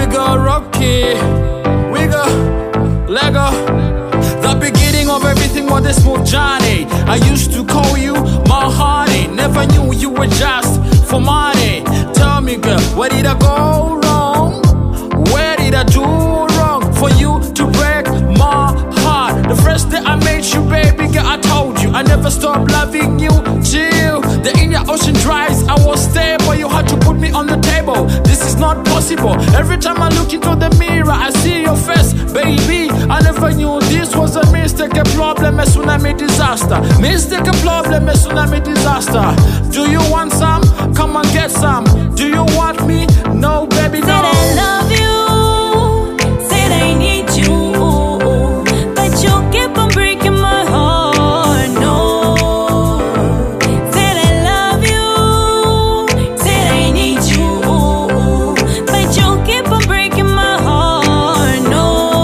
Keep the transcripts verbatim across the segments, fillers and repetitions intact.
go rocky, we go Lego. The beginning of everything was a smooth journey. I used to call you my honey. Never knew you were just for money. Tell me, girl, where did I go wrong? Where did I do wrong for you to break my heart? The first day I met you, baby girl, I told you I never stop loving you till the Indian Ocean dries. I was stable, you had to put me on the table. This is not possible. Every time I look into the mirror, I see your face, baby. I never knew this was a mistake, a problem, a tsunami disaster. Mistake, a problem, a tsunami disaster. Do you want some? Come and get some. Do you want me? No, baby, no. Said I love you, said I need you, but you keep on breaking my heart, no. Said I love you, said I need you, but you keep on breaking my heart, no.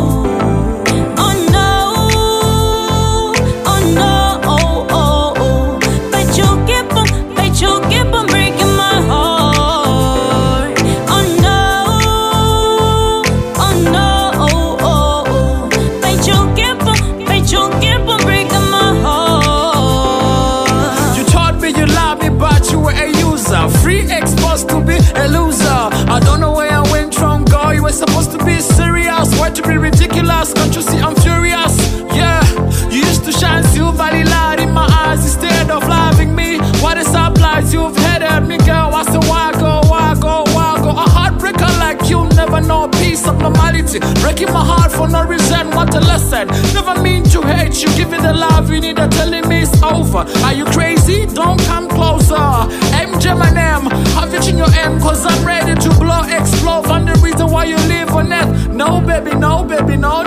Oh no, oh no, oh, oh, oh. But you keep on, but you keep on breaking my heart. Oh no, oh no, oh, oh, oh. But you keep on, but you keep on breaking my heart. You told me you love me, but you were a user. Free exposed to be a loser. I don't know where I went wrong, girl. You were supposed to be serious. Why to be ridiculous? Can't you see I'm furious? Yeah, you used to shine silverly light in my eyes instead of loving me. What is up, lies? You've headed me, girl. I said, why go, why go, why go? A heartbreaker like you never know peace of normality. Breaking my heart for no reason. What a lesson. Never mean to hate you. Give it the love you need. Telling me it's over. Are you crazy? Don't come closer. M J my name. Have it in your M, cause I'm ready to blow, explode. And the reason why you live on earth. No, baby, no, baby, no.